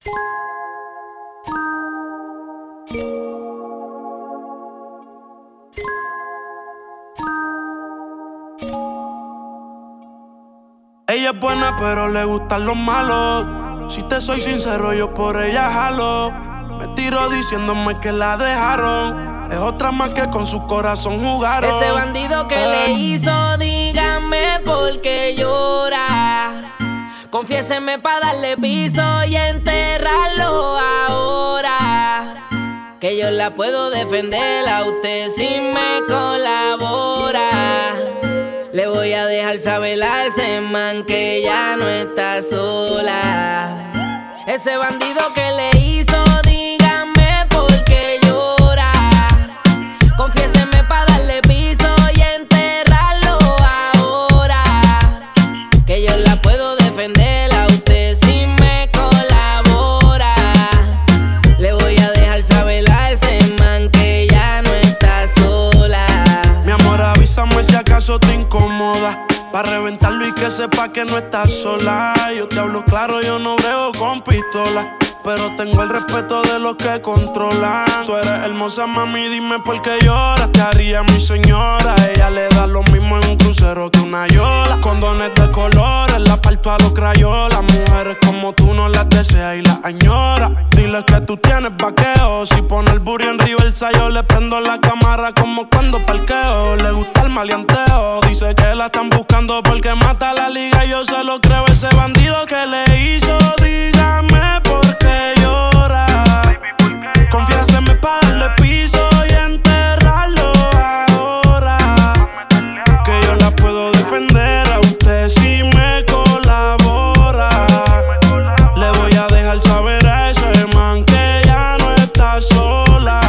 Ella es buena, pero le gustan los malos. Si te soy sincero, yo por ella jalo. Me tiro diciéndome que la dejaron. Es otra más que con su corazón jugaron. Ese bandido que le hizo, dígame por qué llora. Confiéseme pa' darle piso y enterrarlo ahora. Que yo la puedo defender a usted si me colabora. Le voy a dejar saber a ese man que ya no está sola. Ese bandido que le hizo, dígame por qué llora. Confiéseme pa' darle piso y enterrarlo ahora. Que yo la puedo defender a usted si me colabora. Le voy a dejar saber a ese man que ya no está sola. Mi amor, avísame si acaso te incomoda, pa' reventarlo y que sepa que no estás sola. Yo te hablo claro, yo no brego con pistola, pero tengo el respeto de los que controlan. Tú eres hermosa, mami, dime por qué lloras. Te haría mi señora. Ella le da lo mismo en un crucero que una yola. Condones de colores, la parto a los crayolas. Mujeres como tú no las deseas y las añoras. Dile que tú tienes vaqueo. Si pone el burro en reversa, yo le prendo la cámara como cuando parqueo. Le gusta el maleanteo. Dice que la están buscando porque mata la liga. Yo se lo creo, ese bandido que le hizo. Dígame por qué llora. Confiéseme pa' darle piso y enterrarlo ahora. Que yo la puedo defender a usted si me colabora. Le voy a dejar saber a ese man que ya no está sola.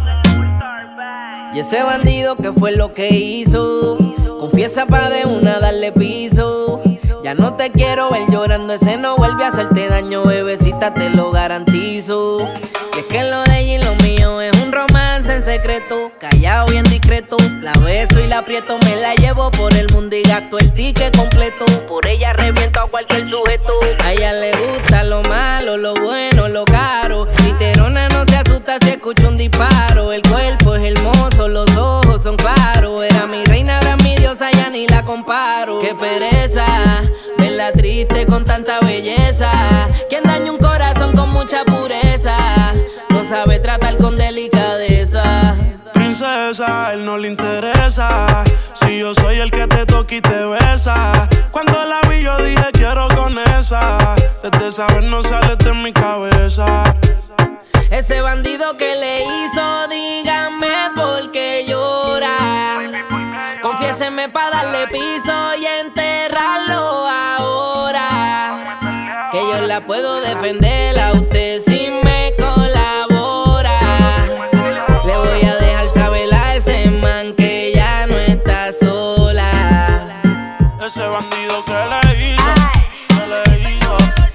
Y ese bandido que fue lo que hizo, confiesa pa' de una darle piso. Ya no te quiero ver llorando, ese no vuelve a hacerte daño, bebecita, te lo garantizo. Y es que lo de ella y lo mío es un romance en secreto, callado bien discreto. La beso y la aprieto, me la llevo por el mundo y gasto el ticket completo. Por ella reviento a cualquier sujeto. A ella le gusta lo malo, lo bueno, lo caro. Literona no se asusta si escucha un disparo. El cuerpo es hermoso, los ojos son claros. Era mi reina, ahora mi diosa, ya ni la comparo. Qué pereza verla triste con tanta belleza. Quien daña un corazón con mucha pureza no sabe tratar con delicadeza. Princesa, él no le interesa si yo soy el que te toca y te besa. Cuando la vi yo dije quiero con esa. Desde esa vez no sale de mi cabeza. Ese bandido que le hizo, dígame por qué llora. Confiéseme pa' darle piso y enterrarlo ahora. Que yo la puedo defender a usted si me colabora. Le voy a dejar saber a ese man que ya no está sola. Ese bandido que le hizo, que le hizo.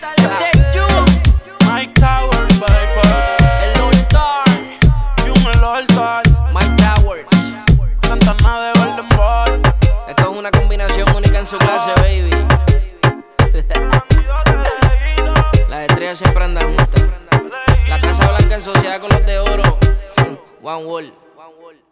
Mike Towers, baby. El All Star. Jun el All Star. Mike Towers. Santana de Golden Boy. Esto es una combinación única en su clase, baby. Las estrellas siempre andan juntas. La Casa Blanca en sociedad con los de oro. One World.